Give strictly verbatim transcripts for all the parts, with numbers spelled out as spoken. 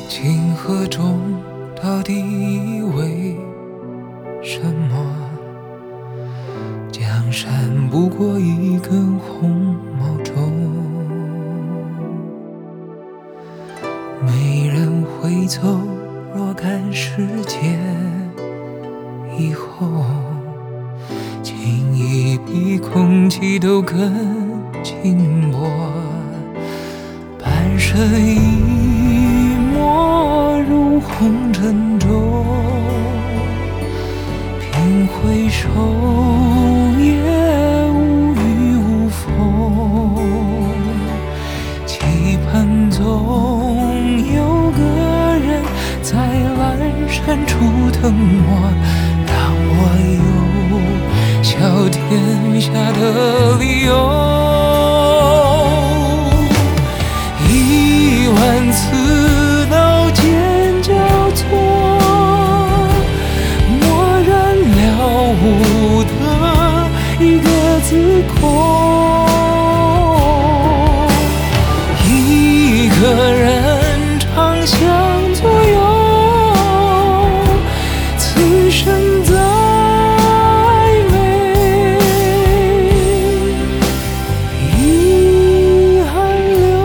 情河中到底为什么？江山不过一根红毛洲，没人会走，若干时间以后，情谊比空气都更轻薄，半生一抹入红尘中，凭回首也无雨无风，期盼总有个人在阑珊处等我，让我有笑天下的理由。一万次刀剑交错，蓦然了无的一个字空，一个人长相左右，此生再美遗憾留。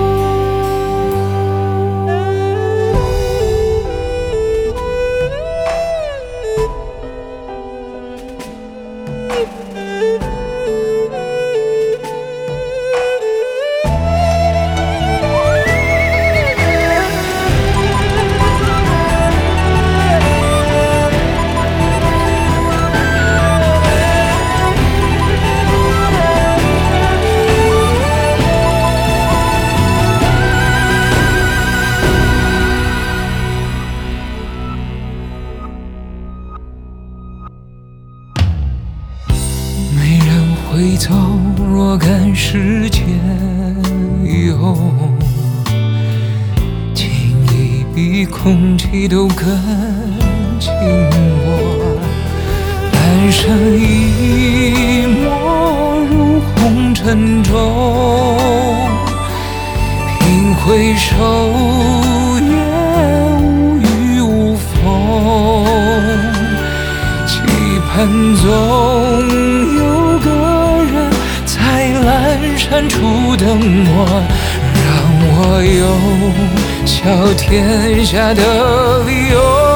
没人会走，若干时间以后，情谊比空气都更轻薄，半生一抹入红尘中，凭回首也无雨无风，期盼总有个人在阑珊处等我，让我有笑天下的理由。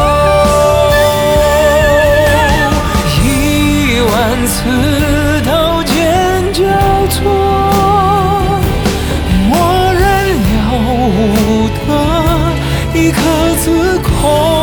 一万次刀剑交错，蓦然了无的一颗字空。